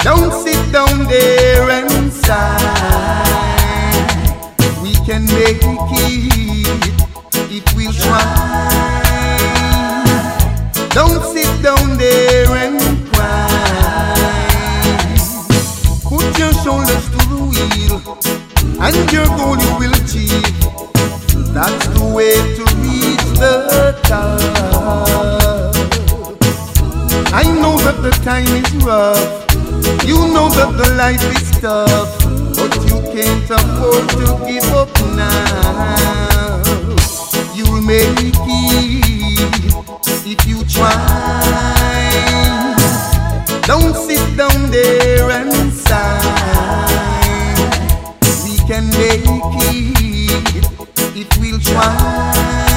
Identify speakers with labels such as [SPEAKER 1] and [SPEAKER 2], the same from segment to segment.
[SPEAKER 1] Don't sit down there and sigh. We can make it if we'll try. Don't sit down there and cry. Put your shoulders to the wheel, and your goal you will achieve. That's the way to reach the top. I know that the time is rough, you know that the life is tough, but you can't afford to give up now. You'll make it if you try. Don't sit down there and sigh. We can make it if we'll try.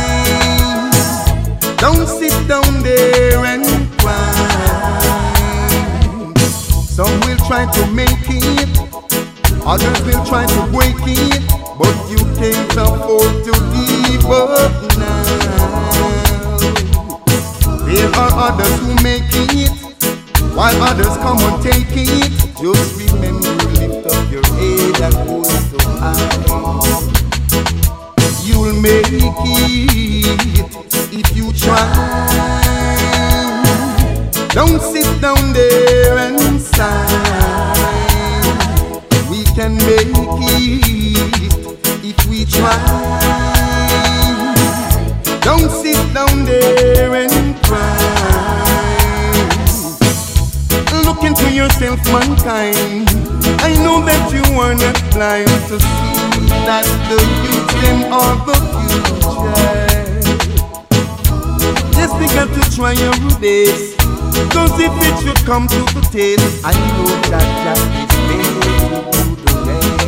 [SPEAKER 1] Don't sit down there and some will try to make it, others will try to break it, but you can't afford to give up now. There are others who make it, while others come and take it. Just remember, lift up your head and hold so high. You'll make it if you try. Don't sit down there and sigh. We can make it if we try. Don't sit down there and cry. Look into yourself, mankind. I know that you are not blind to see that the youth them are the future. Yes, we got to try every day. Cause if it should come to the taste, I know that Jah is made to do the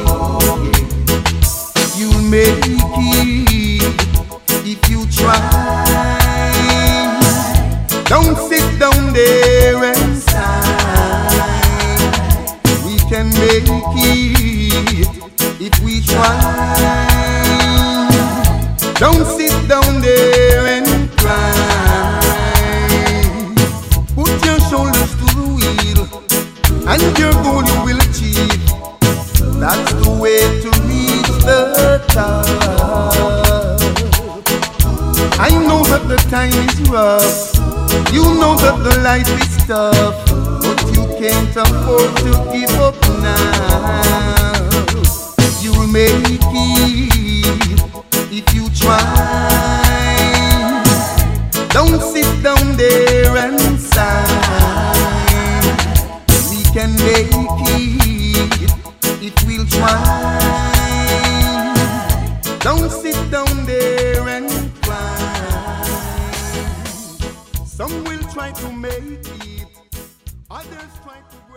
[SPEAKER 1] rest. You'll make it if you try. Don't sit down there and sigh. We can make it if we try. Don't sit down there and cry. And your goal you will achieve. That's the way to reach the top. I know that the time is rough, you know that the life is tough, but you can't afford to give up now. You'll make it if you try. Don't sit down there and sigh. Can make it if we'll try. Don't sit down there and cry. Some will try to make it, others try to